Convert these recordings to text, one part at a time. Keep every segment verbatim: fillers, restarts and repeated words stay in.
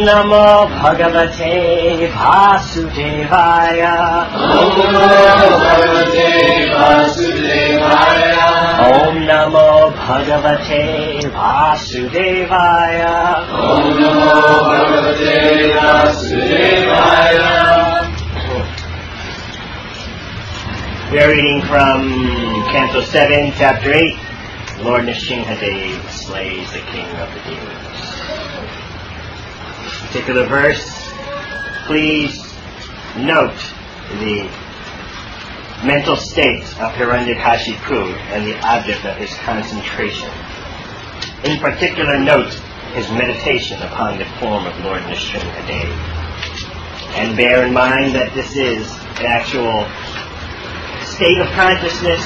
Namo Bhagavate Vasudevaya. Om Namo Bhagavate Vasudevaya. Om Namo Bhagavate Vasudevaya. Om Namo Bhagavate Vasudevaya. We are reading from Canto seven, Chapter eight. Lord Nrsimhadev slays the king of the demons. Particular verse, please note the mental state of Hiranyakashipu and the object of his concentration. In particular, note his meditation upon the form of Lord Nrsimhadev. And bear in mind that this is an actual state of consciousness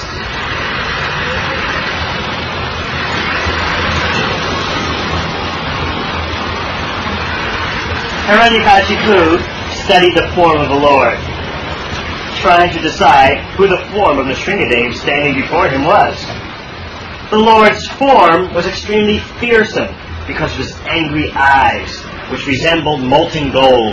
Hiranyakashipu studied the form of the Lord, trying to decide who the form of Nrsimhadev standing before him was. The Lord's form was extremely fearsome because of his angry eyes, which resembled molten gold.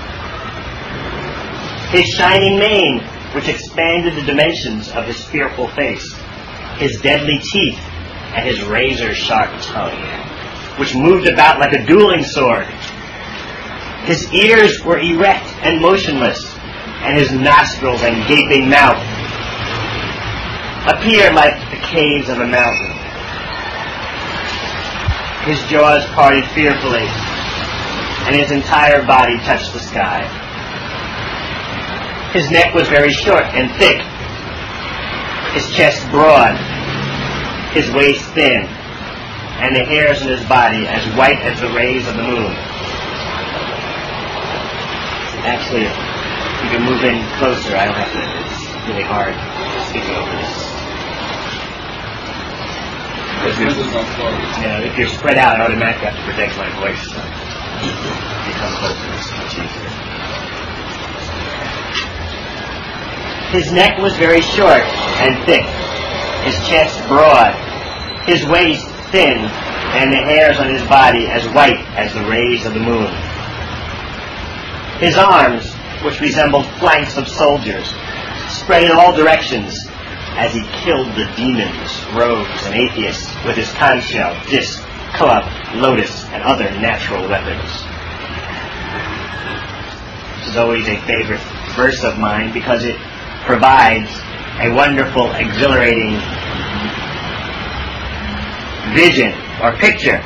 His shining mane, which expanded the dimensions of his fearful face. His deadly teeth and his razor-sharp tongue, which moved about like a dueling sword. His ears were erect and motionless, and his nostrils and gaping mouth appeared like the caves of a mountain. His jaws parted fearfully, and his entire body touched the sky. His neck was very short and thick, his chest broad, his waist thin, and the hairs on his body as white as the rays of the moon. Actually, if you can move in closer, I don't have to, it's really hard speaking over this. If you're, yeah, if you're spread out, I automatically have to protect my voice. So if you come closer, it's much easier. His neck was very short and thick, his chest broad, his waist thin, and the hairs on his body as white as the rays of the moon. His arms, which resembled flanks of soldiers, spread in all directions as he killed the demons, rogues, and atheists with his conch shell, disc, club, lotus, and other natural weapons. This is always a favorite verse of mine because it provides a wonderful, exhilarating vision or picture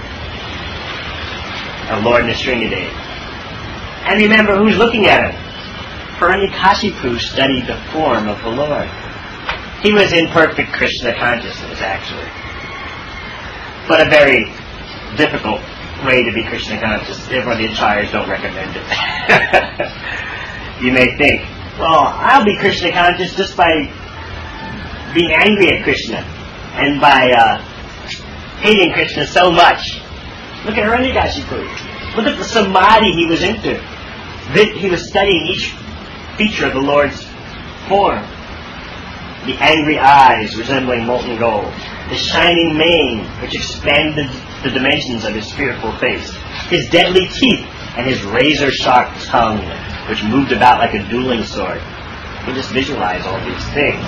of Lord Nrsimhadev. And remember who's looking at him. Hiranyakashipu studied the form of the Lord. He was in perfect Krishna consciousness, actually. But a very difficult way to be Krishna conscious. Therefore, the acharyas don't recommend it. You may think, well, I'll be Krishna conscious just by being angry at Krishna and by uh, hating Krishna so much. Look at Hiranyakashipu. Look at the samadhi he was into. He was studying each feature of the Lord's form. The angry eyes resembling molten gold. The shining mane which expanded the dimensions of his fearful face. His deadly teeth and his razor-sharp tongue which moved about like a dueling sword. You just visualize all these things.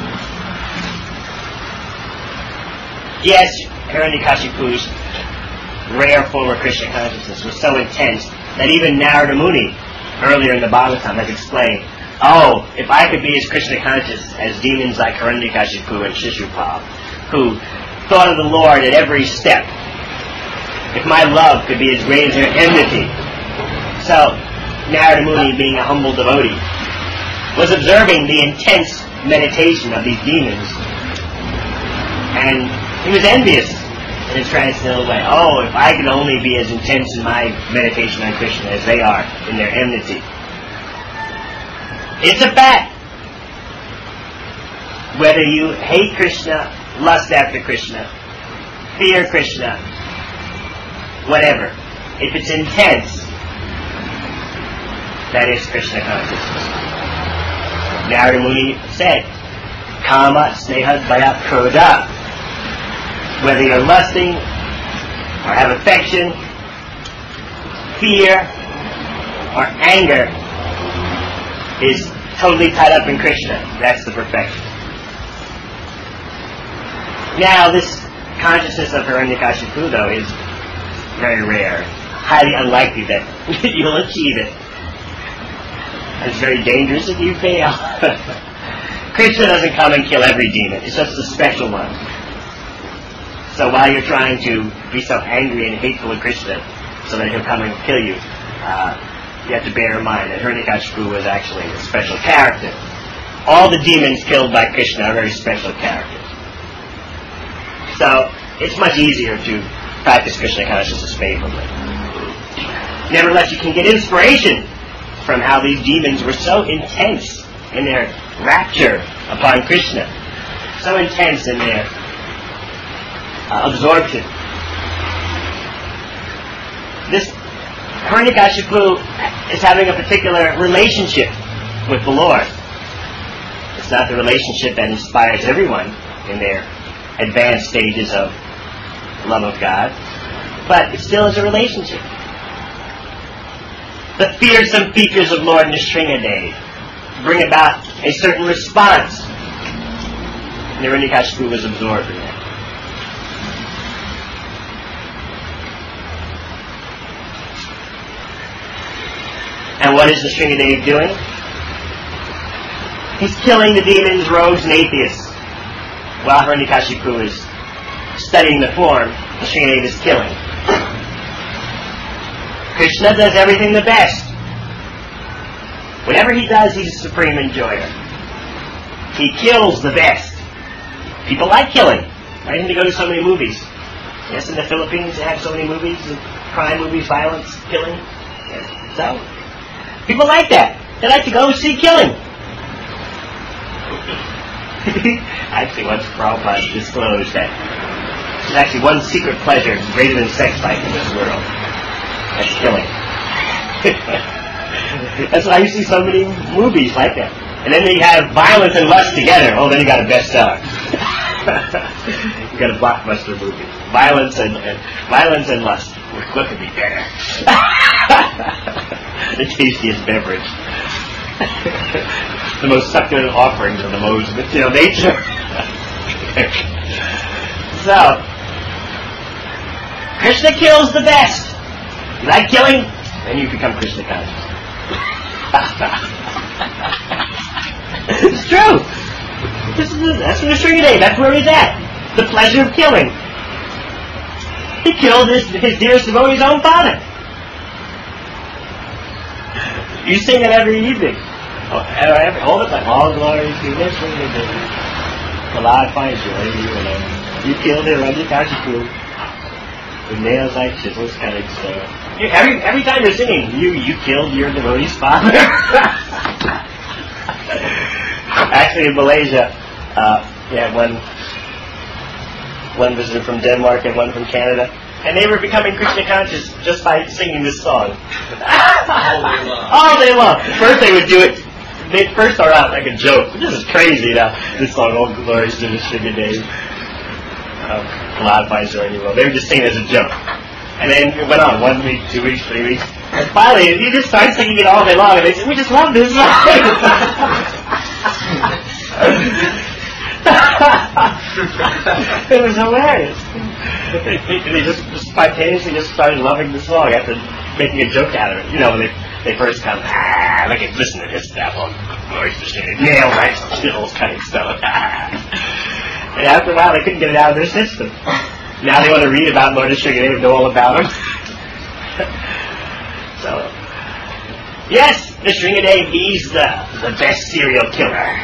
Yes, Hiranyakashipu's rare form of Krishna consciousness was so intense that even Narada Muni, earlier in the Bhagavatam, has explained, oh, if I could be as Krishna conscious as demons like Hiranyakashipu and Shishupal, who thought of the Lord at every step, if my love could be as great as their enmity. So, Narada Muni, being a humble devotee, was observing the intense meditation of these demons, and he was envious in a transcendental way. Oh, if I could only be as intense in my meditation on Krishna as they are in their enmity. It's a fact. Whether you hate Krishna, lust after Krishna, fear Krishna, whatever, if it's intense, that is Krishna consciousness. Narada Muni said, Kama sneha daya krodha. Whether you're lusting or have affection, fear, Our anger is totally tied up in Krishna. That's the perfection. Now, this consciousness of Hiranyakashipu, though, is very rare. Highly unlikely that you'll achieve it. It's very dangerous if you fail. Krishna doesn't come and kill every demon. It's just the special one. So while you're trying to be so angry and hateful of Krishna so that he'll come and kill you, uh, you have to bear in mind that Hiranyakashipu was actually a special character. All the demons killed by Krishna are very special characters. So it's much easier to practice Krishna consciousness favorably. Nevertheless, you can get inspiration from how these demons were so intense in their rapture upon Krishna, so intense in their uh, absorption. This Hiranyakashipu is having a particular relationship with the Lord. It's not the relationship that inspires everyone in their advanced stages of love of God, but it still is a relationship. The fearsome features of Lord Nrsingadev bring about a certain response. Hiranyakashipu was absorbed in that. And what is Nrsingadev doing? He's killing the demons, rogues, and atheists. While Hiranyakashipu is studying the form, Nrsingadev is killing. Krishna does everything the best. Whatever he does, he's a supreme enjoyer. He kills the best. People like killing. Why didn't they go to so many movies? Yes, in the Philippines they have so many movies, crime movies, violence, killing. Yes. So, people like that. They like to go see killing. Actually, once Prabhupada disclosed that there's actually one secret pleasure greater than sex life in this world. That's killing. That's why you see so many movies like that. And then you have violence and lust together. Oh, then you got a bestseller. You got a blockbuster movie. Violence and, and violence and lust. What could be better? The tastiest beverage. The most succulent offerings of the most material nature. So, Krishna kills the best. You like killing? Then you become Krishna conscious. It's true. This is the, that's Nrsingadev. That's where he's at. The pleasure of killing. He killed his, his dearest devotee's own father. You sing it every evening. Oh, every, all the time. All glory to Nrsingadev. The Lord finds you. You killed Hiranyakashipu. With nails like chisels cutting stone. You, every every time you're singing, you you killed your devotee's father. Actually, in Malaysia, uh, we had one one visitor from Denmark and one from Canada, and they were becoming Krishna conscious just by singing this song. All day long. All day long. First, they would do it. They first start out like a joke. This is crazy now. This song, "Oh Glories to Nrsingadev." Um, Glorifies or anyone. They were just singing as a joke. And then it went on one week, two weeks, three weeks. And finally, you just started singing it all day long, and they said, "We just love this song." It was hilarious. They, they just spontaneously just started loving the song after making a joke out of it. You know, when they, they first come, ah, look at, listen to this stuff. Oh, glories to Nrsingadev. Nail right, chills, cutting stone. And after a while, they couldn't get it out of their system. Now they want to read about Lord Nrsingadev and know all about him. So, yes, Nrsingadev, he's the, the best serial killer.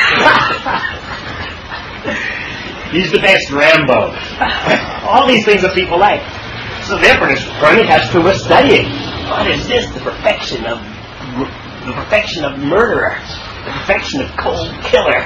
He's the best Rambo. All these things that people like. So therefore, Hiranyakashipu was studying. What is this? The perfection of the perfection of murderer, the perfection of cold killer.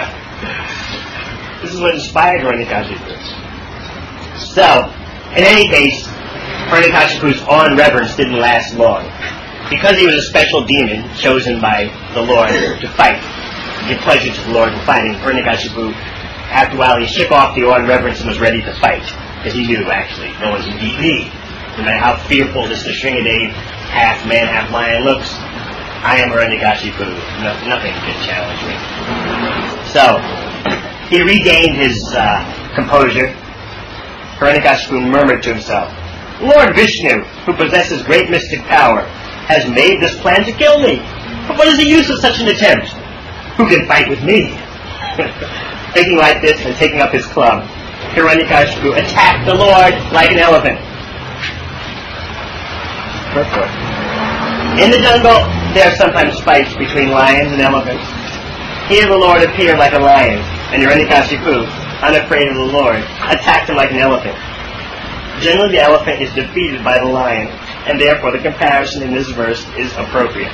This is what inspired Hiranyakashipu. So, in any case, Hiranyakashipu's awe and reverence didn't last long. Because he was a special demon chosen by the Lord to fight, to give pleasure to the Lord in fighting, Hiranyakashipu, after a while, he shook off the awe and reverence and was ready to fight. Because he knew, actually, no one can beat me. No matter how fearful this Nrsingadev half man, half lion looks, I am Hiranyakashipu. No, nothing can challenge me. So, he regained his uh, composure. Hiranyakashipu murmured to himself, Lord Vishnu, who possesses great mystic power, has made this plan to kill me. But what is the use of such an attempt? Who can fight with me? Thinking like this and taking up his club, Hiranyakashipu attacked the Lord like an elephant. In the jungle, there are sometimes fights between lions and elephants. Here the Lord appeared like a lion, and Hiranyakashipu, unafraid of the Lord, attacked him like an elephant. Generally, the elephant is defeated by the lion, and therefore the comparison in this verse is appropriate.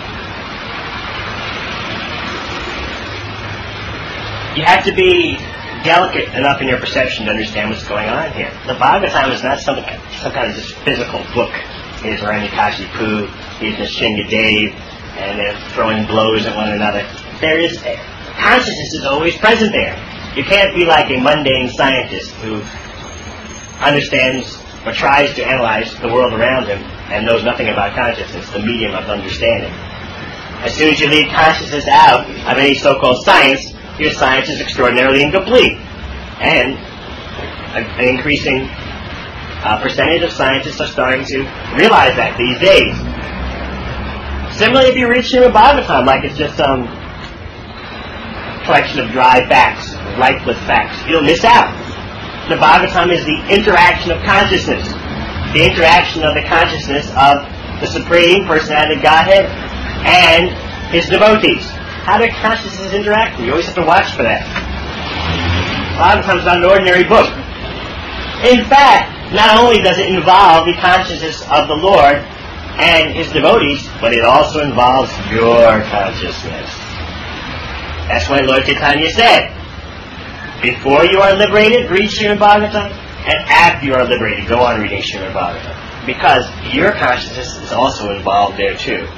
You have to be delicate enough in your perception to understand what's going on here. The Bhagavatam is not some, some kind of just physical book. Here's Hiranyakashipu, here's Nrsimhadev, and they're throwing blows at one another. There is, consciousness is always present there. You can't be like a mundane scientist who understands or tries to analyze the world around him and knows nothing about consciousness, the medium of understanding. As soon as you leave consciousness out of any so-called science, your science is extraordinarily incomplete. And an increasing uh, percentage of scientists are starting to realize that these days. Similarly, if you read Srimad Bhagavatam like it's just some collection of dry facts, lifeless facts, you'll miss out. The Bhagavatam is the interaction of consciousness, the interaction of the consciousness of the Supreme Personality of Godhead and his devotees. How do consciousnesses interact? You always have to watch for that. Bhagavatam is not an ordinary book. In fact, not only does it involve the consciousness of the Lord and his devotees, but it also involves your consciousness. That's why Lord Chaitanya said, before you are liberated, read Srimad Bhagavatam, and after you are liberated, go on reading Srimad Bhagavatam. Because your consciousness is also involved there too.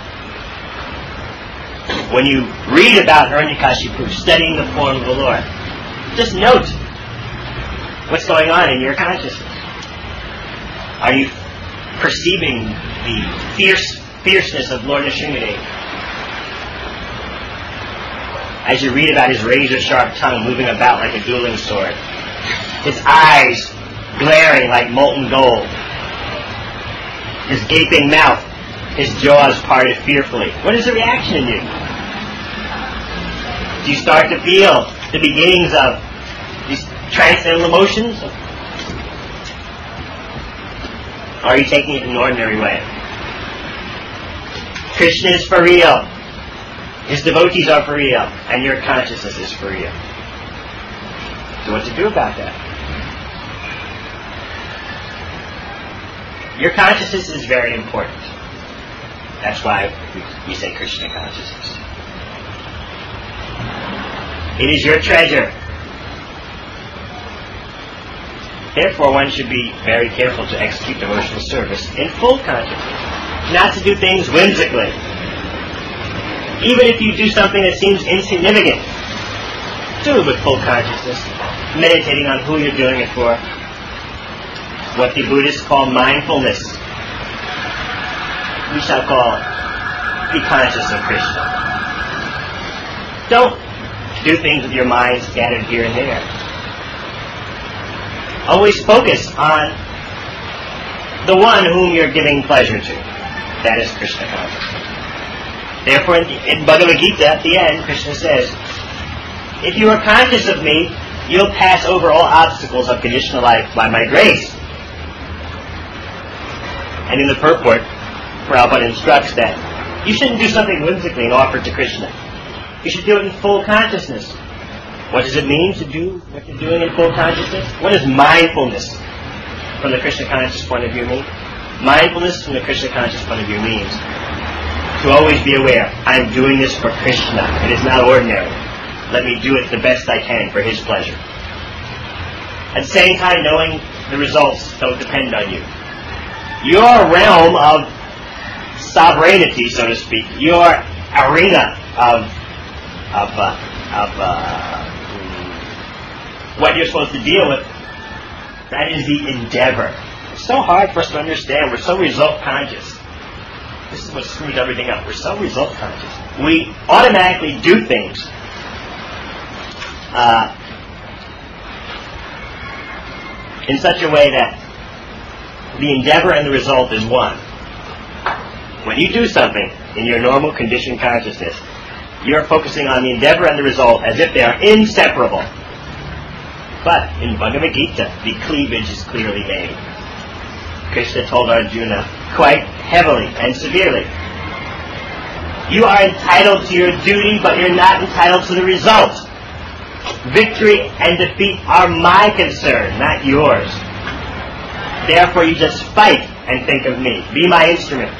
When you read about Hiranyakashipu studying the form of the Lord, just note what's going on in your consciousness. Are you perceiving the fierce fierceness of Lord Nrsimhadev? As you read about his razor-sharp tongue moving about like a dueling sword, his eyes glaring like molten gold, his gaping mouth, his jaws parted fearfully. What is the reaction in you? Do you start to feel the beginnings of these transcendental emotions? Or are you taking it in an ordinary way? Krishna is for real. His devotees are for real. And your consciousness is for real. So what to do about that? Your consciousness is very important. That's why we say Krishna consciousness. It is your treasure. Therefore, one should be very careful to execute devotional service in full consciousness, not to do things whimsically. Even if you do something that seems insignificant, do it with full consciousness, meditating on who you're doing it for. What the Buddhists call mindfulness. We shall call be conscious of Krishna. Don't do things with your mind scattered here and there. Always focus on the one whom you're giving pleasure to. That is Krishna consciousness. Therefore, in Bhagavad Gita, at the end, Krishna says, if you are conscious of me, you'll pass over all obstacles of conditional life by my grace. And in the purport, Prabhupada instructs that you shouldn't do something whimsically and offer it to Krishna. You should do it in full consciousness. What does it mean to do what you're doing in full consciousness? What does mindfulness from the Krishna conscious point of view mean? Mindfulness from the Krishna conscious point of view means to always be aware, I'm doing this for Krishna. It is not ordinary. Let me do it the best I can for his pleasure. At the same time, knowing the results don't depend on you. Your realm of sovereignty, so to speak, your arena of of uh, of uh, what you're supposed to deal with, that is the endeavor. It's so hard for us to understand. We're so result conscious. is what screws everything up. We're so result conscious. We automatically do things uh, in such a way that the endeavor and the result is one. When you do something in your normal conditioned consciousness, you're focusing on the endeavor and the result as if they are inseparable. But in Bhagavad Gita, the cleavage is clearly made. Krishna told Arjuna quite heavily and severely, you are entitled to your duty, but you're not entitled to the result. Victory and defeat are my concern, not yours. Therefore you just fight and think of me. Be my instrument.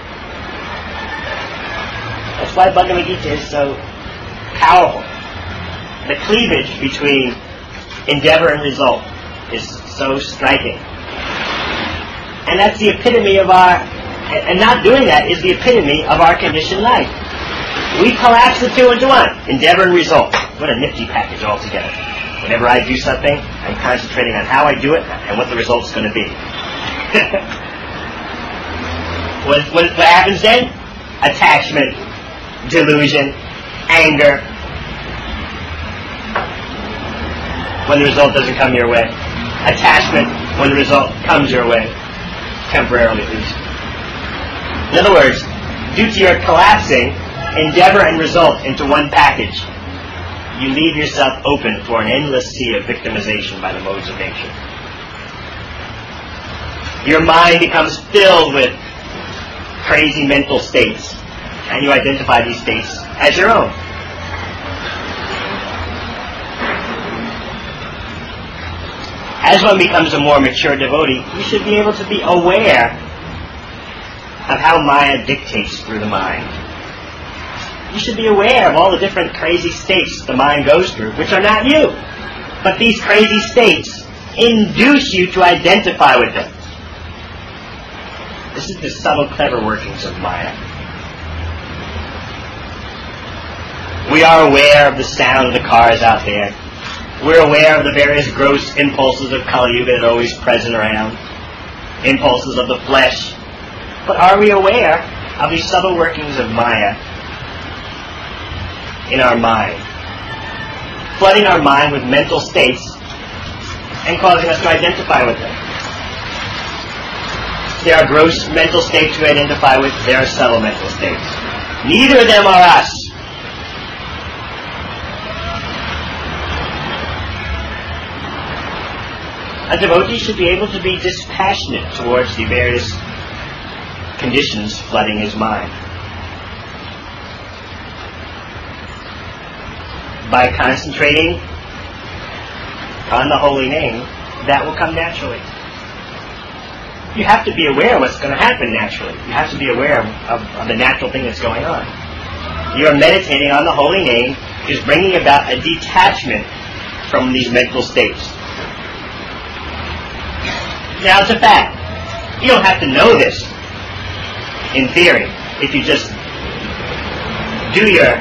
That's why Bhagavad Gita is so powerful. The cleavage between endeavor and result is so striking. And that's the epitome of our, and not doing that is the epitome of our conditioned life. We collapse the two into one, endeavor and result. What a nifty package altogether. Whenever I do something, I'm concentrating on how I do it and what the result's going to be. what, what, what happens then? Attachment, delusion, anger. When the result doesn't come your way. Attachment when the result comes your way. Temporarily at least. In other words, due to your collapsing endeavor and result into one package, you leave yourself open for an endless sea of victimization by the modes of nature. Your mind becomes filled with crazy mental states, and you identify these states as your own. As one becomes a more mature devotee, you should be able to be aware of how Maya dictates through the mind. You should be aware of all the different crazy states the mind goes through, which are not you. But these crazy states induce you to identify with them. This is the subtle, clever workings of Maya. We are aware of the sound of the cars out there. We're aware of the various gross impulses of Kali Yuga that are always present around. Impulses of the flesh. But are we aware of these subtle workings of Maya in our mind? Flooding our mind with mental states and causing us to identify with them. There are gross mental states we identify with. There are subtle mental states. Neither of them are us. A devotee should be able to be dispassionate towards the various conditions flooding his mind. By concentrating on the holy name, that will come naturally. You have to be aware of what's going to happen naturally. You have to be aware of, of the natural thing that's going on. You are meditating on the holy name, is bringing about a detachment from these mental states. Now it's a fact. You don't have to know this in theory. If you just do your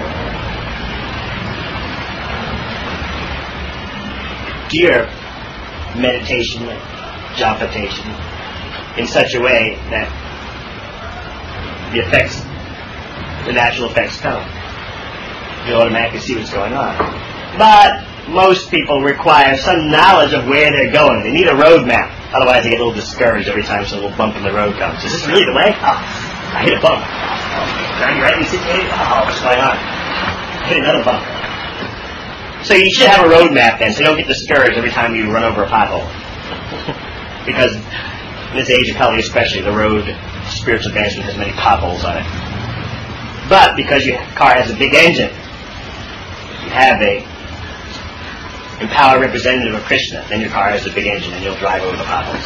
do your meditation, japatation, in such a way that the effects, the natural effects come. You'll automatically see what's going on. But most people require some knowledge of where they're going. They need a road map. Otherwise they get a little discouraged every time some little bump in the road comes. Is this really the way? Oh, I hit a bump. Oh, are you rightly situated? Oh, what's going on? I hit another bump. So you should have a road map then, so you don't get discouraged every time you run over a pothole. Because in this age of Kali especially, the road spiritual advancement has many potholes on it. But because your car has a big engine, you have a empowered representative of Krishna, then your car has a big engine and you'll drive over the potholes.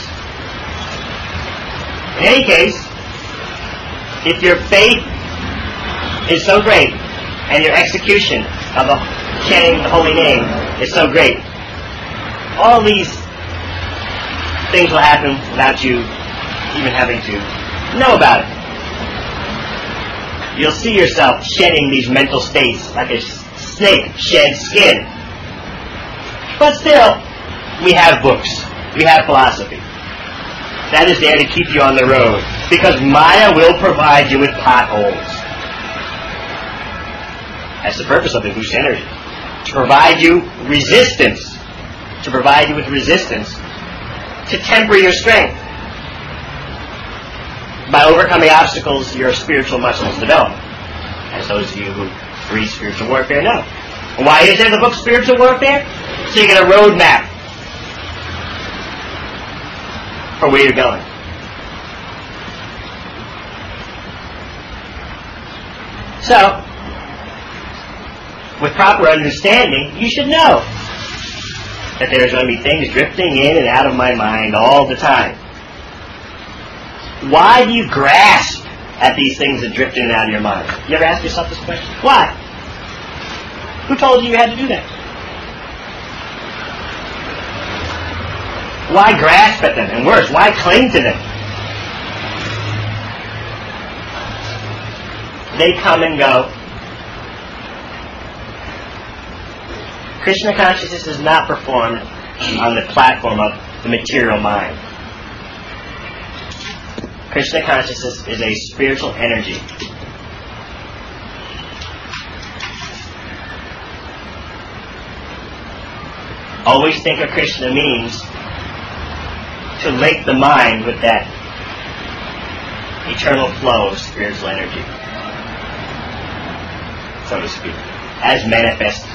In any case, if your faith is so great and your execution of the chanting the holy name is so great, all these things will happen without you even having to know about it. You'll see yourself shedding these mental states like a snake sheds skin. But still, we have books. We have philosophy. That is there to keep you on the road. Because Maya will provide you with potholes. That's the purpose of the boost energy. To provide you resistance. To provide you with resistance. To temper your strength. By overcoming obstacles your spiritual muscles develop. As those of you who read spiritual warfare know. Why is there the book Spiritual Warfare? So you get a roadmap for where you're going. So, with proper understanding, you should know that there's going to be things drifting in and out of my mind all the time. Why do you grasp at these things that drift in and out of your mind? You ever ask yourself this question? Why? Who told you you had to do that? Why grasp at them? And worse, why cling to them? They come and go. Krishna consciousness is not performed on the platform of the material mind. Krishna consciousness is a spiritual energy. Always think of Krishna means to link the mind with that eternal flow of spiritual energy, so to speak, as manifest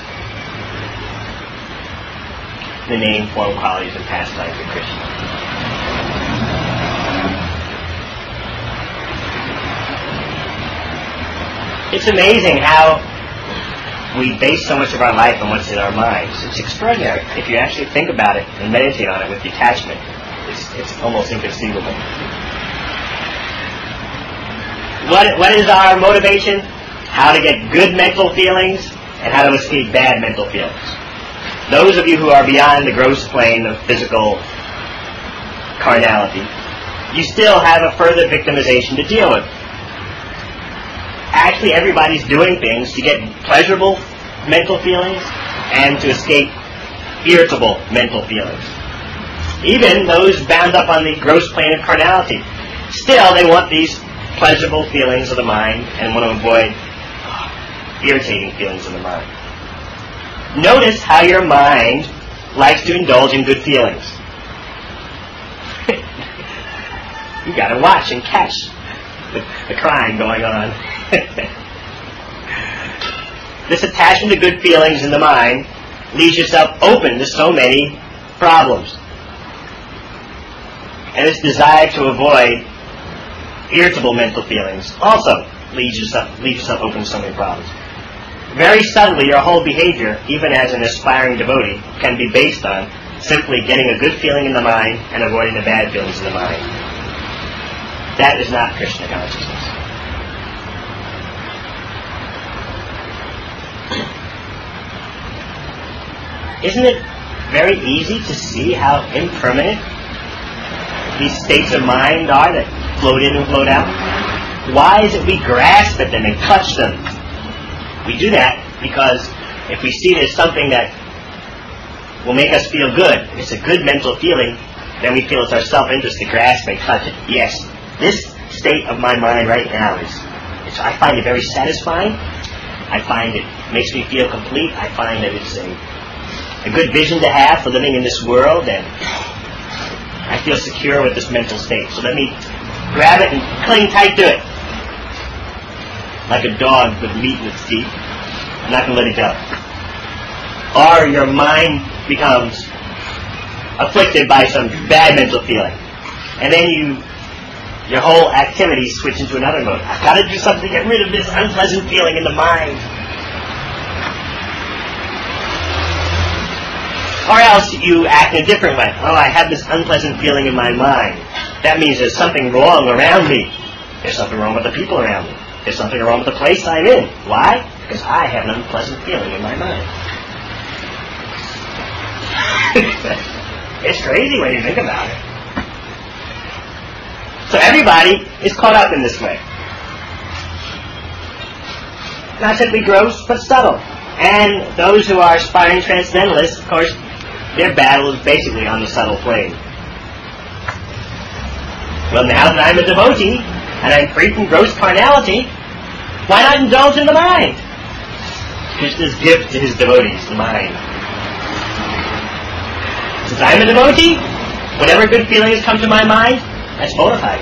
the name, form, qualities, and pastimes of Krishna. It's amazing how we base so much of our life on what's in our minds. It's extraordinary. If you actually think about it and meditate on it with detachment, it's, it's almost inconceivable. What, what is our motivation? How to get good mental feelings and how to escape bad mental feelings. Those of you who are beyond the gross plane of physical carnality, you still have a further victimization to deal with. Actually, everybody's doing things to get pleasurable mental feelings and to escape irritable mental feelings. Even those bound up on the gross plane of carnality, still they want these pleasurable feelings of the mind and want to avoid irritating feelings of the mind. Notice how your mind likes to indulge in good feelings. You got to watch and catch the, the crime going on. This attachment to good feelings in the mind leaves yourself open to so many problems. And this desire to avoid irritable mental feelings also leaves yourself, leaves yourself open to so many problems. Very subtly, your whole behavior, even as an aspiring devotee, can be based on simply getting a good feeling in the mind and avoiding the bad feelings in the mind. That is not Krishna consciousness. Isn't it very easy to see how impermanent these states of mind are that float in and float out? Why is it we grasp at them and clutch them? We do that because if we see it as something that will make us feel good, if it's a good mental feeling, then we feel it's our self-interest to grasp and clutch it. Yes, this state of my mind right now is, it's, I find it very satisfying. I find it makes me feel complete. I find that it's a, a good vision to have for living in this world, and I feel secure with this mental state. So let me grab it and cling tight to it. Like a dog with meat in its teeth. I'm not going to let it go. Or your mind becomes afflicted by some bad mental feeling. And then you, your whole activity switch into another mode. I've got to do something to get rid of this unpleasant feeling in the mind. Or else you act in a different way. Oh, I have this unpleasant feeling in my mind. That means there's something wrong around me. There's something wrong with the people around me. There's something wrong with the place I'm in. Why? Because I have an unpleasant feeling in my mind. It's crazy when you think about it. So everybody is caught up in this way. Not simply gross, but subtle. And those who are aspiring transcendentalists, of course, their battle is basically on the subtle plane. Well, now that I'm a devotee, and I'm free from gross carnality, why not indulge in the mind? Krishna's gift to his devotees, the mind. Since I'm a devotee, whatever good feelings come to my mind, that's bona fide.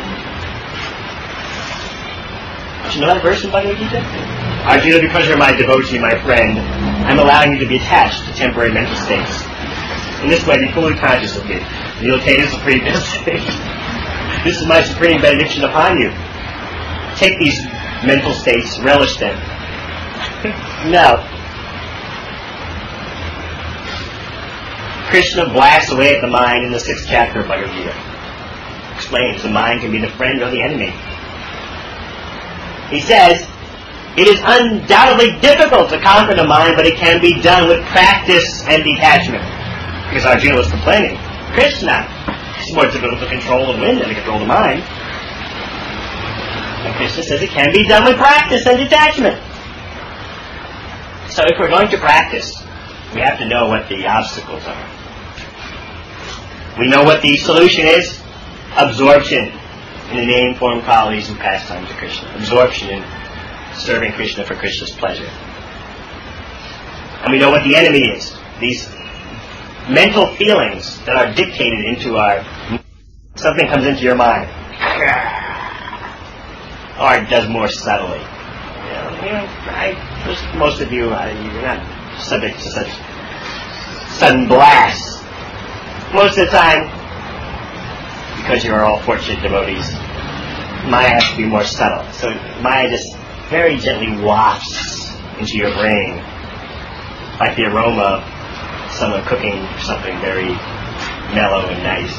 Don't you know that verse in Bhagavad Gita? Arjuna, because you're my devotee, my friend, I'm allowing you to be attached to temporary mental states. In this way, be fully conscious of me. You'll attain a supreme state. This is my supreme benediction upon you. Take these mental states, relish them. No. Krishna blasts away at the mind in the sixth chapter of Bhagavad Gita. Explains the mind can be the friend or the enemy. He says, it is undoubtedly difficult to conquer the mind, but it can be done with practice and detachment. Because Arjuna was complaining. Krishna, it's more difficult to control the wind than to control the mind. And Krishna says it can be done with practice and detachment. So if we're going to practice, we have to know what the obstacles are. We know what the solution is. Absorption in the name, form, qualities, and pastimes of Krishna. Absorption in serving Krishna for Krishna's pleasure. And we know what the enemy is. These mental feelings that are dictated into our... Something comes into your mind. Or it does more subtly. You know, you know I, most of you, uh, you're not subject to such sudden blasts. Most of the time, because you're all fortunate devotees, Maya has to be more subtle. So Maya just very gently wafts into your brain, like the aroma of someone cooking something very mellow and nice.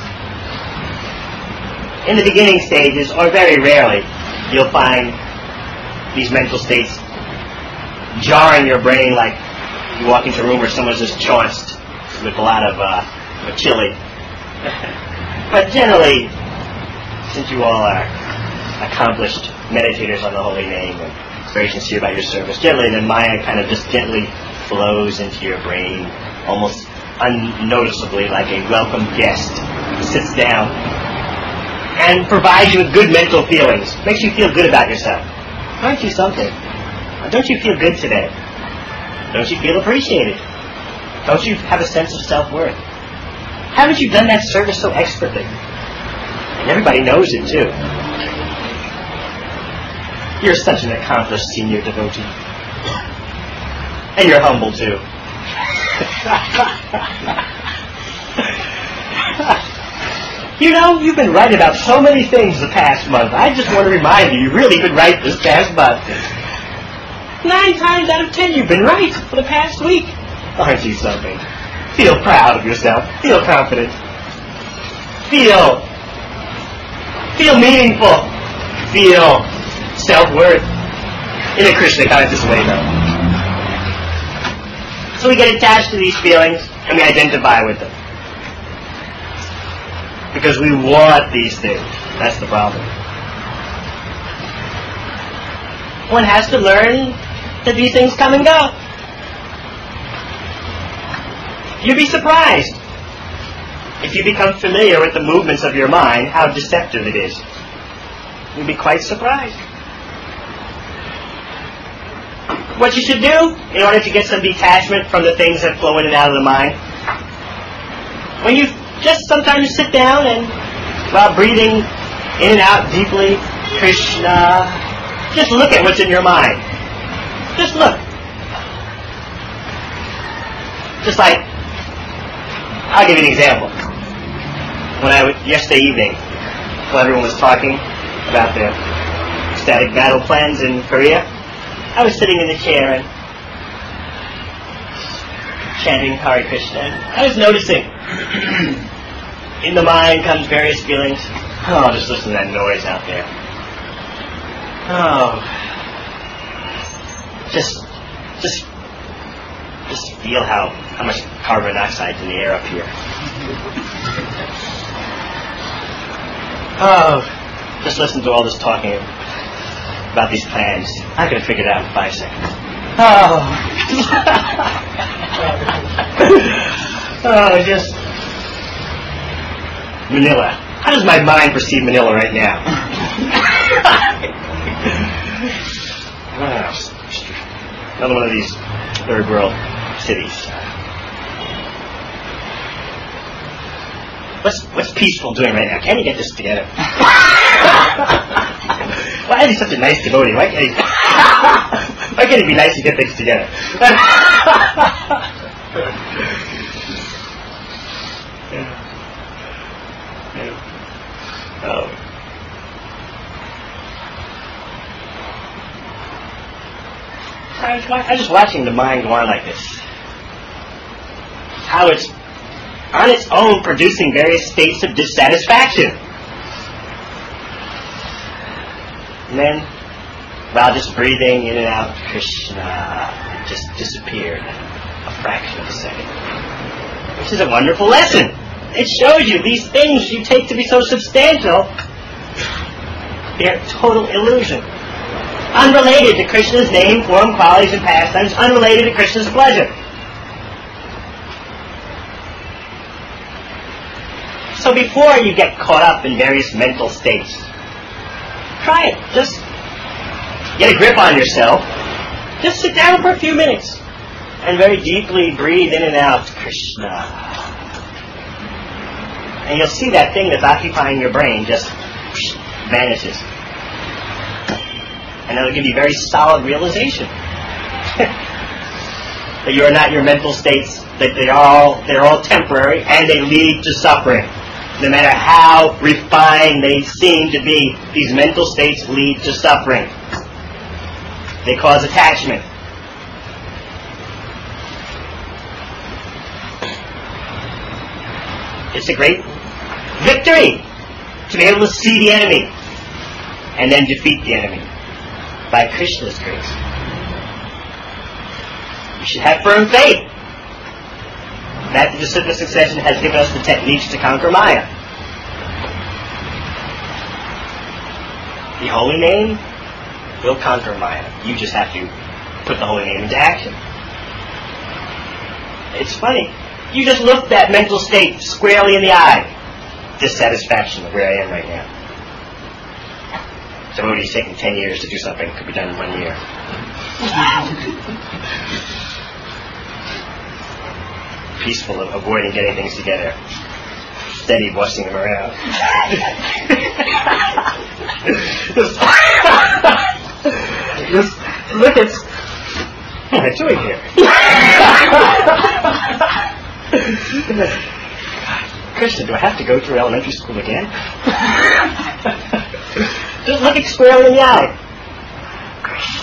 In the beginning stages, or very rarely, you'll find these mental states jarring your brain like you walk into a room where someone's just chaunced with a lot of uh, chili. But generally, since you all are accomplished meditators on the holy name and very sincere about your service, generally the Maya kind of just gently flows into your brain, almost unnoticeably like a welcome guest, sits down, and provides you with good mental feelings, makes you feel good about yourself. Aren't you something? Don't you feel good today? Don't you feel appreciated? Don't you have a sense of self-worth? Haven't you done that service so expertly? And everybody knows it, too. You're such an accomplished senior devotee. And you're humble, too. You know, you've been right about so many things the past month. I just want to remind you, you've really been right this past month. Nine times out of ten, you've been right for the past week. Aren't you something? Feel proud of yourself. Feel confident. Feel, feel meaningful. Feel self-worth. In a Krishna conscious way, though. So we get attached to these feelings and we identify with them. Because we want these things. That's the problem. One has to learn that these things come and go. You'd be surprised if you become familiar with the movements of your mind, how deceptive it is. You'd be quite surprised. What you should do in order to get some detachment from the things that flow in and out of the mind, when you just sometimes sit down and while breathing in and out deeply, Krishna, just look at what's in your mind. Just look. Just like, I'll give you an example. When I, yesterday evening, while everyone was talking about the static battle plans in Korea, I was sitting in the chair and chanting Hare Krishna. And I was noticing in the mind comes various feelings. Oh, just listen to that noise out there. Oh, just, just, just feel how how much carbon dioxide's in the air up here. Oh, just listen to all this talking about these plans. I could have figured it out in five seconds. Oh, oh, just Manila. How does my mind perceive Manila right now? Another one of these third world cities. What's what's peaceful doing right now? Can you get this together? Why is he such a nice devotee? Why can't he, why can't he be nice and get things together? Oh. I was, I was just watching the mind go on like this. How it's on its own producing various states of dissatisfaction. And then, while just breathing in and out, Krishna, it just disappeared a fraction of a second. Which is a wonderful lesson. It shows you these things you take to be so substantial, they're total illusion. Unrelated to Krishna's name, form, qualities, and pastimes, unrelated to Krishna's pleasure. So before you get caught up in various mental states, try it. Just get a grip on yourself. Just sit down for a few minutes and very deeply breathe in and out Krishna. And you'll see that thing that's occupying your brain just vanishes. And that'll give you very solid realization that you are not your mental states, that they are all they're all temporary and they lead to suffering. No matter how refined they seem to be, these mental states lead to suffering. They cause attachment. It's a great victory to be able to see the enemy and then defeat the enemy by Krishna's grace. You should have firm faith that the Disciple Succession has given us the techniques to conquer Maya. The holy name will conquer Maya. You just have to put the holy name into action. It's funny. You just look that mental state squarely in the eye. Dissatisfaction of where I am right now. Devotee's taking ten years to do something. Could be done in one year. Peaceful, avoiding getting things together. Steady bossing them around. just, just look at what am I doing here? Krishna, do I have to go through elementary school again? Just look it squarely in the eye. Krishna,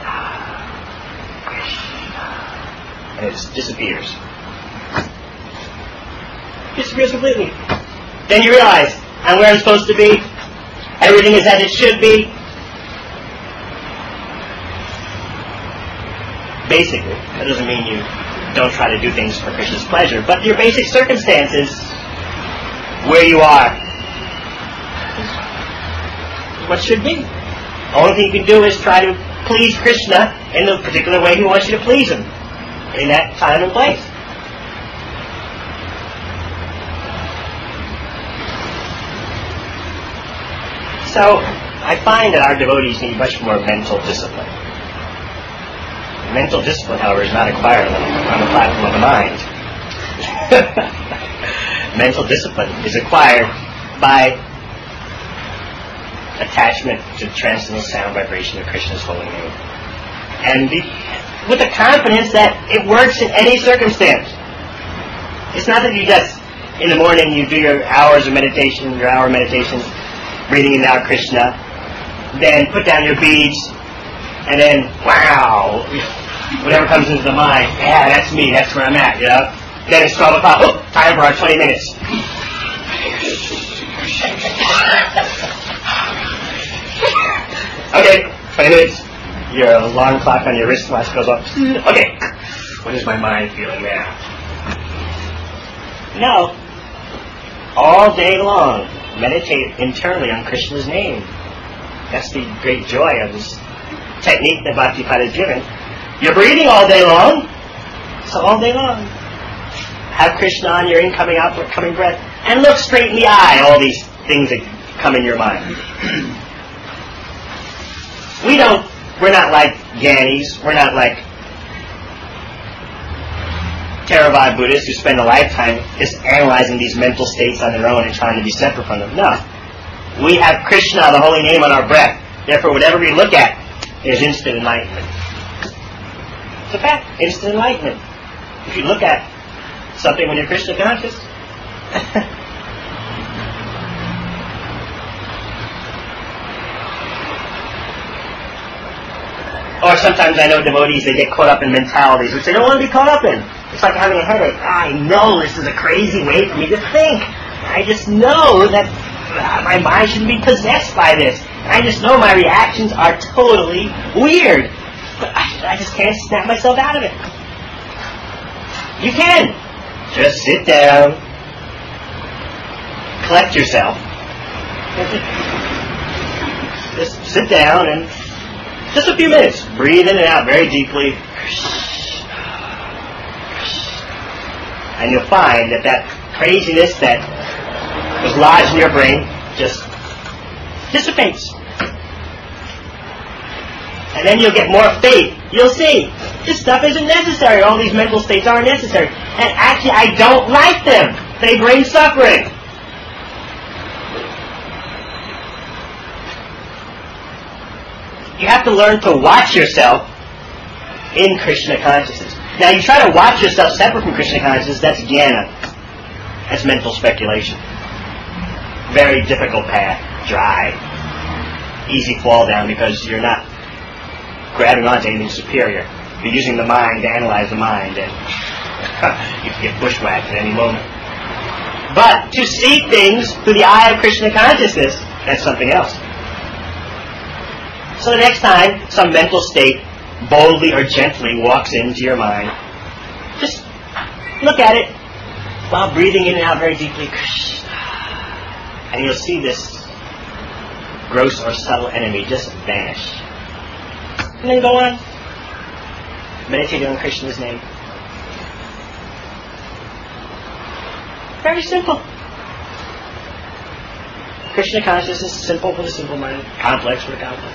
Krishna, and it just disappears. Disappears completely. Then you realize, I'm where I'm supposed to be. Everything is as it should be. Basically, that doesn't mean you don't try to do things for Krishna's pleasure, but your basic circumstances, where you are, is what should be. The only thing you can do is try to please Krishna in the particular way he wants you to please him, in that time and place. So, I find that our devotees need much more mental discipline. Mental discipline, however, is not acquired on the platform of the mind. Mental discipline is acquired by attachment to the transcendental sound vibration of Krishna's holy name. And the, with the confidence that it works in any circumstance. It's not that you just, in the morning, you do your hours of meditation, your hour of meditation, breathing in and out Krishna, then put down your beads, and then, wow, whatever comes into the mind, yeah, that's me, that's where I'm at, you know? Then it's twelve o'clock, oh, time for our twenty minutes. Okay, twenty minutes. Your alarm clock on your wristwatch goes off. Okay, what is my mind feeling now? No. All day long, meditate internally on Krishna's name. That's the great joy of this technique that Bhaktipada has given. You're breathing all day long, so all day long. Have Krishna on your incoming, outgoing breath, and look straight in the eye all these things that come in your mind. We don't, we're not like Gyanis, we're not like Theravada Buddhists who spend a lifetime just analyzing these mental states on their own and trying to be separate from them. No. We have Krishna, the holy name, on our breath. Therefore, whatever we look at is instant enlightenment. It's a fact, instant enlightenment. If you look at something when you're Krishna conscious, or sometimes I know devotees, they get caught up in mentalities, which they don't want to be caught up in. It's like having a headache. I know this is a crazy way for me to think. I just know that uh, my mind shouldn't be possessed by this. I just know my reactions are totally weird. But I, I just can't snap myself out of it. You can. Just sit down. Collect yourself. Just sit down and just a few minutes. Breathe in and out very deeply. And you'll find that that craziness that was lodged in your brain just dissipates. And then you'll get more faith. You'll see, this stuff isn't necessary. All these mental states aren't necessary. And actually, I don't like them. They bring suffering. You have to learn to watch yourself in Krishna consciousness. Now, you try to watch yourself separate from Krishna consciousness, that's jnana. That's mental speculation. Very difficult path. Dry. Easy fall down because you're not grabbing onto anything superior. You're using the mind to analyze the mind, and you can get bushwhacked at any moment. But to see things through the eye of Krishna consciousness, that's something else. So the next time some mental state boldly or gently walks into your mind, just look at it while breathing in and out very deeply. And you'll see this gross or subtle enemy just vanish. And then go on. Meditate on Krishna's name. Very simple. Krishna consciousness is simple for the simple mind, complex for the complex.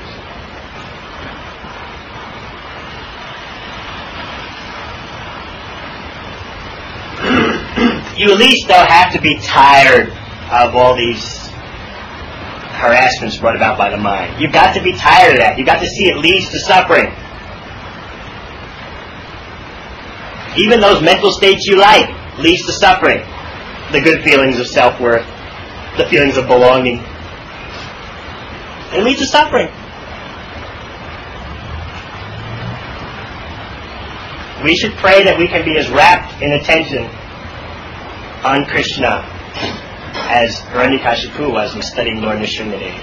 You at least, though, have to be tired of all these harassments brought about by the mind. You've got to be tired of that. You've got to see it leads to suffering. Even those mental states you like leads to suffering. The good feelings of self-worth, the feelings of belonging. It leads to suffering. We should pray that we can be as rapt in attention on Krishna as Hiranyakashipu was in studying Lord Nrsimhadev.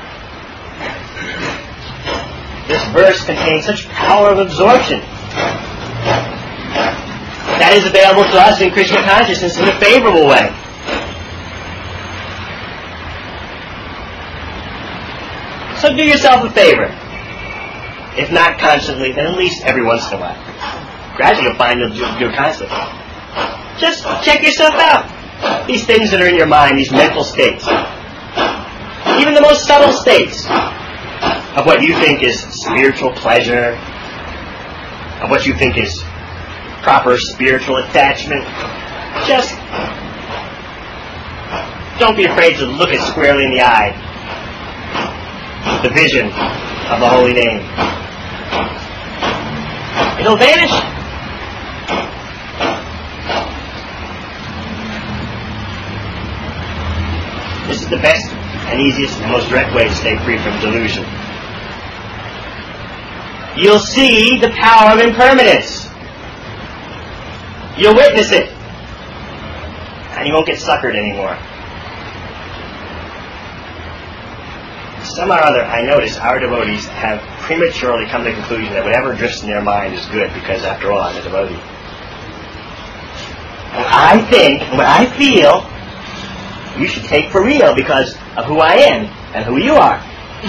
This verse contains such power of absorption that is available to us in Krishna consciousness in a favorable way. So do yourself a favor. If not constantly, then at least every once in a while. Gradually you'll find you'll do, do it constantly. Just check yourself out. These things that are in your mind, these mental states, even the most subtle states of what you think is spiritual pleasure, of what you think is proper spiritual attachment. Just don't be afraid to look it squarely in the eye. The vision of the holy name. It'll vanish. This is the best and easiest and most direct way to stay free from delusion. You'll see the power of impermanence. You'll witness it. And you won't get suckered anymore. Some or other, I notice our devotees have prematurely come to the conclusion that whatever drifts in their mind is good because, after all, I'm a devotee. What I think, what I feel, you should take for real because of who I am and who you are.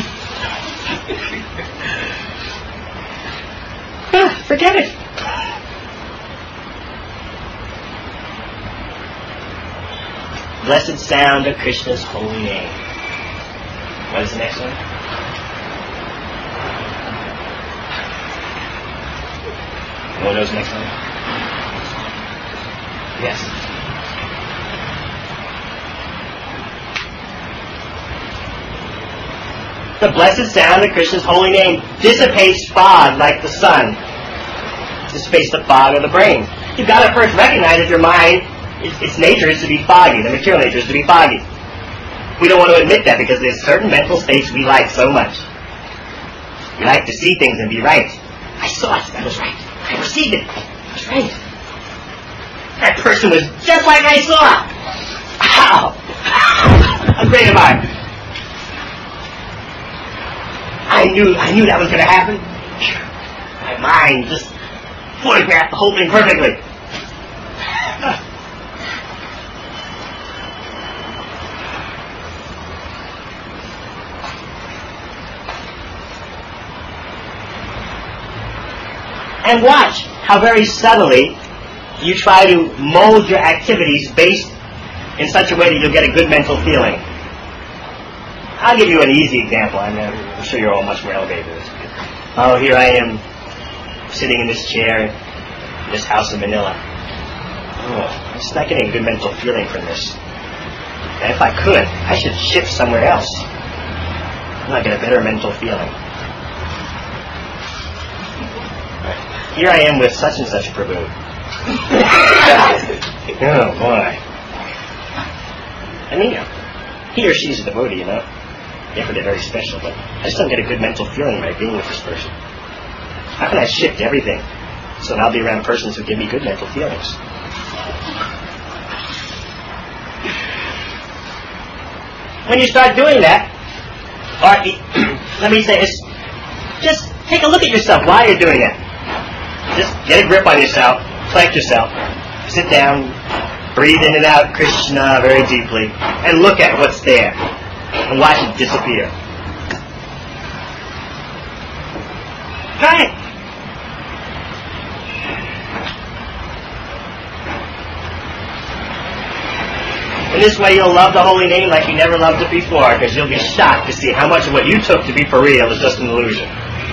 Forget it. blessed sound of Krishna's holy name. What is the next one? What was the next one? Yes. The blessed sound of Krishna's holy name dissipates fog like the sun. Dissipates the fog of the brain. You've got to first recognize that your mind, its, its nature is to be foggy. The material nature is to be foggy. We don't want to admit that because there's certain mental states we like so much. We like to see things and be right. I saw it. That was right. I perceived it. That was right. That person was just like I saw. Wow. How great am I? I knew, I knew that was going to happen. My mind just photographed the whole thing perfectly. And watch how very subtly you try to mold your activities based in such a way that you'll get a good mental feeling. I'll give you an easy example. I'm, I'm sure you're all much more elevated than this. Oh, here I am sitting in this chair in this house in Manila. Oh, I'm just not getting a good mental feeling from this. And if I could, I should shift somewhere else. I might get a better mental feeling. Here I am with such and such Prabhu. Oh, boy. I mean, he or she's a devotee, you know. Therefore, they're very special, but I just don't get a good mental feeling by being with this person. How can I shift everything so that I'll be around persons who give me good mental feelings? When you start doing that, or let me say this, just take a look at yourself while you're doing it. Just get a grip on yourself, collect yourself, sit down, breathe in and out Krishna very deeply, and look at what's there, and watch it disappear. Try it. In this way you'll love the holy name like you never loved it before, because you'll be shocked to see how much of what you took to be for real is just an illusion.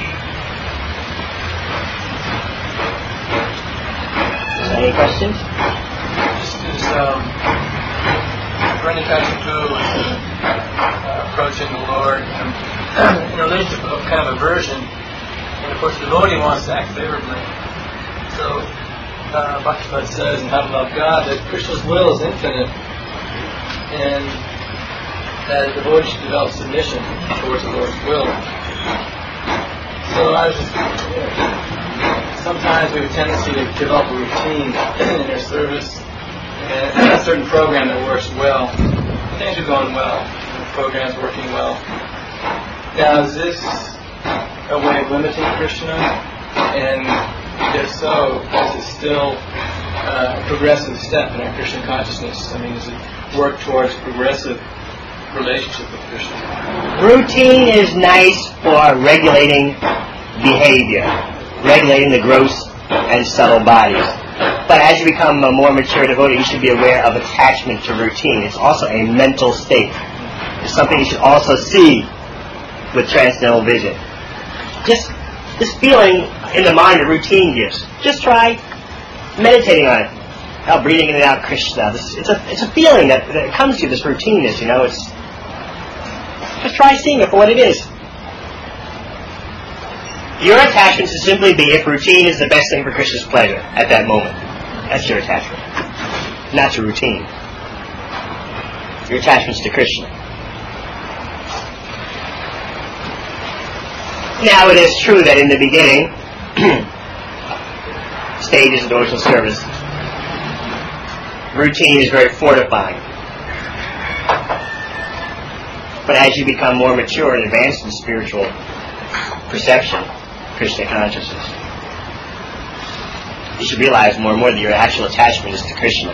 Any questions? Just, um, Hiranyakashipu was uh, approaching the Lord um, in relation to a kind of aversion, and of course the devotee wants to act favorably. So uh, Bhaktivedanta says in How to Love God that Krishna's will is infinite, and that the devotee should develop submission towards the Lord's will. So I was just, you know, sometimes we have a tendency to develop a routine in our service, and a certain program that works well. Things are going well, the program's working well. Now, is this a way of limiting Krishna? And if so, is it still uh, a progressive step in our Krishna consciousness? I mean, does it work towards progressive relationship with Krishna? Routine is nice for regulating behavior, regulating the gross and subtle bodies. But as you become a more mature devotee, you should be aware of attachment to routine. It's also a mental state. It's something you should also see with transcendental vision. Just this feeling in the mind that routine gives. Just try meditating on it. How breathing in and out Krishna. This, it's a it's a feeling that, that comes to you, this routineness, you know. It's just try seeing it for what it is. Your attachment should simply be if routine is the best thing for Krishna's pleasure at that moment. That's your attachment. Not your routine. Your attachment's to Krishna. Now it is true that in the beginning, stages of devotional service, routine is very fortifying. But as you become more mature and advanced in spiritual perception, Krishna consciousness, you should realize more and more that your actual attachment is to Krishna.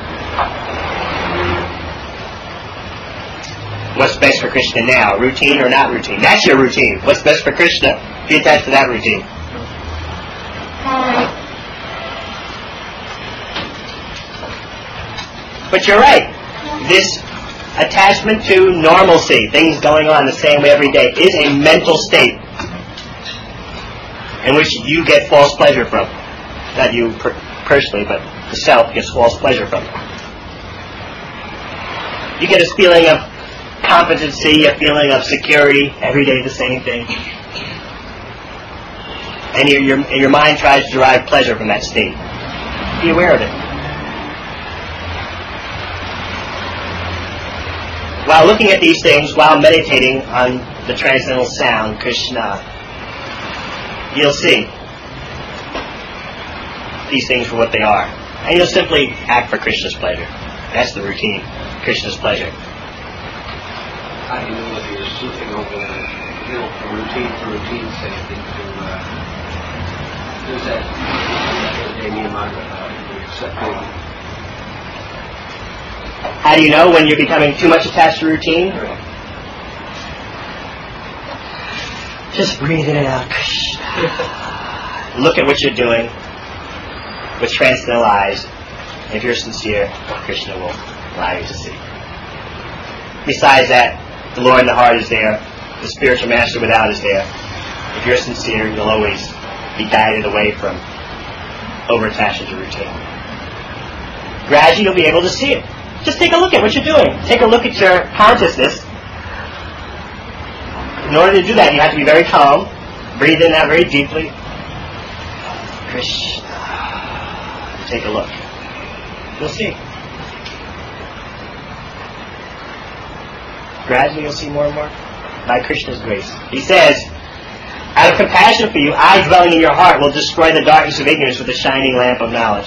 What's best for Krishna now? Routine or not routine? That's your routine. What's best for Krishna? Be attached to that routine. But you're right. This attachment to normalcy, things going on the same way every day, is a mental state in which you get false pleasure from. Not you per- personally, but the self gets false pleasure from it. You get a feeling of competency, a feeling of security, every day the same thing. And your, your, your mind tries to derive pleasure from that state. Be aware of it. While looking at these things, while meditating on the transcendental sound, Krishna, you'll see these things for what they are. And you'll simply act for Krishna's pleasure. That's the routine, Krishna's pleasure. How do you know whether you're slipping over, you know, from routine to routine, say, into, uh, there's that, Amy and Margaret, uh, accepting. How do you know when you're becoming too much attached to routine? Right. Just breathe in and out. Look at what you're doing with transcendental eyes. If you're sincere, Krishna will allow you to see. Besides that, the Lord in the heart is there. The spiritual master without is there. If you're sincere, you'll always be guided away from over-attachment to routine. Gradually, you'll be able to see it. Just take a look at what you're doing. Take a look at your consciousness. In order to do that, you have to be very calm. Breathe in that very deeply. Krishna. Take a look. You'll see. Gradually, you'll see more and more. By Krishna's grace. He says, out of compassion for you, I dwelling in your heart will destroy the darkness of ignorance with the shining lamp of knowledge.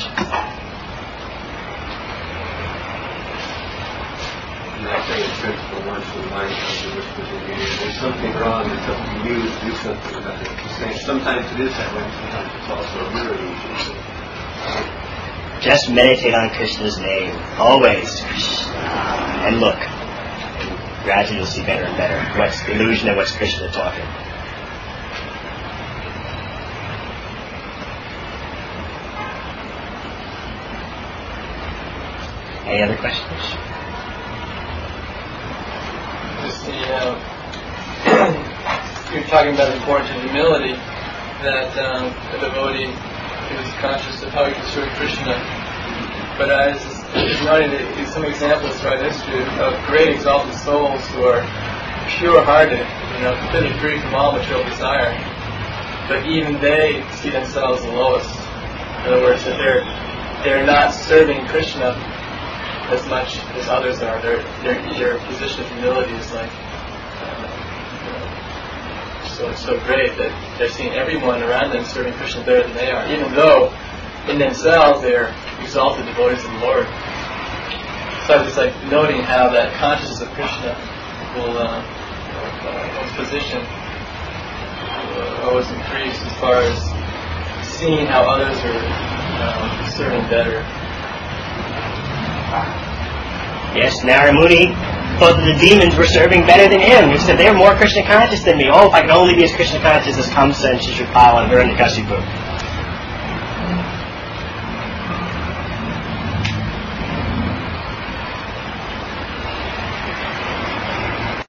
There's something wrong, it's up to you to do something about it. Sometimes it is that way, sometimes it's also a mirror illusion. Just meditate on Krishna's name, always. And look. Gradually you'll see better and better what's illusion and what's Krishna talking. Any other questions? Just the, uh, you're talking about the importance of humility, that um, a devotee is conscious of how he can serve Krishna. But I was just wanting to give some examples throughout history of great exalted souls who are pure-hearted, you know, completely free from all material desire. But even they see themselves the lowest. In other words, that they're they're not serving Krishna as much as others are. Their their their position of humility is like uh, you know, so so great that they're seeing everyone around them serving Krishna better than they are, even though in themselves they're exalted devotees of the Lord. So I was just like noting how that consciousness of Krishna will, uh, uh, one's position will always increase as far as seeing how others are um, serving better. Yes, Narada Muni thought that the demons were serving better than him. He said, they're more Krishna conscious than me. Oh, if I could only be as Krishna conscious as Kamsa and Shishupala and Hiranyakashipu.